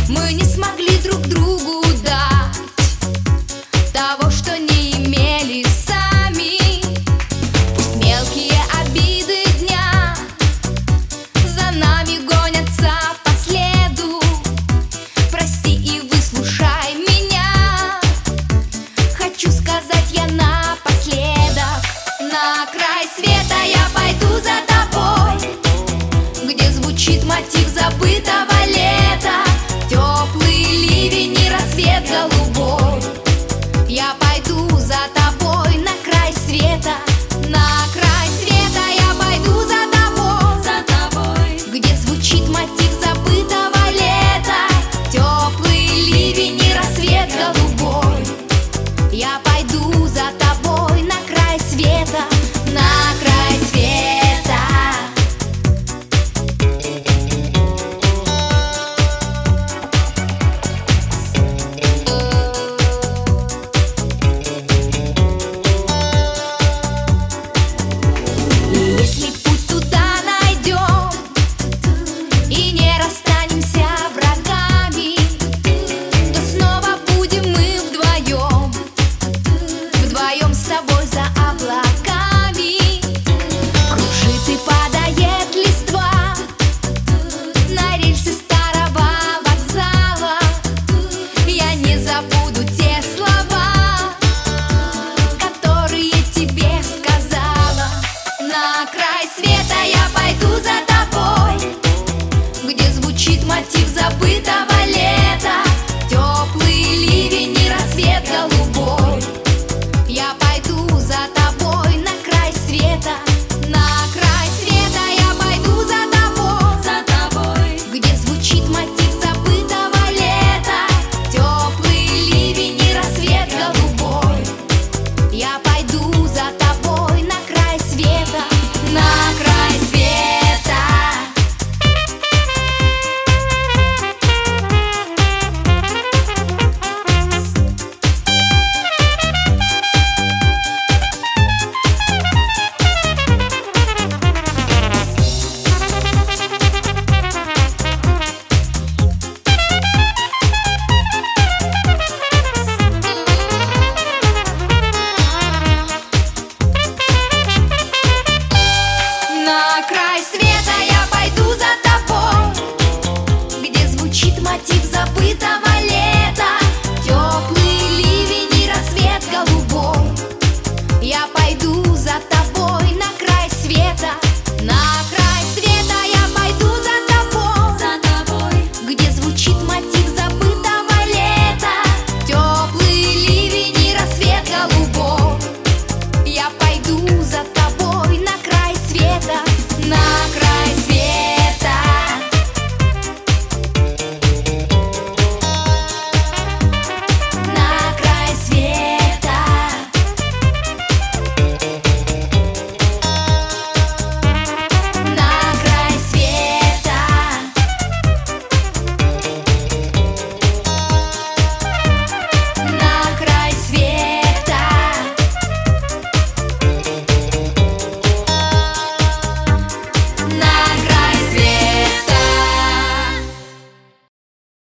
Мы не смогли друг другу дать того, что не имели сами. Пусть мелкие обиды дня за нами гонятся по следу. Прости и выслушай меня, хочу сказать я напоследок. На край света я пойду за тобой, где звучит мотив забытого лета. Теплый ливень и рассвет голубой. Я пойду за тобой на край света. На край света я пойду за тобой, где звучит мотив забытого лета. Теплый ливень и рассвет голубой. Я пойду за тобой на край света. На край света. Если путь туда найдем и не расстанемся врагами, то снова будем мы вдвоем, вдвоем с тобой за облаками. Кружит и падает листва на рельсы старого вокзала. Я не забуду те слова, которые тебе сказала. На край света я пойду за тобой, где звучит мотив забытого лета. Теплый ливень и рассвет голубой. Я пойду за тобой на край света. На край света я пойду за тобой, где звучит мотив забытого лета. Теплый ливень и рассвет голубой. Я пойду за тобой на край света. На край света. На край света я пойду за тобой, где звучит мотив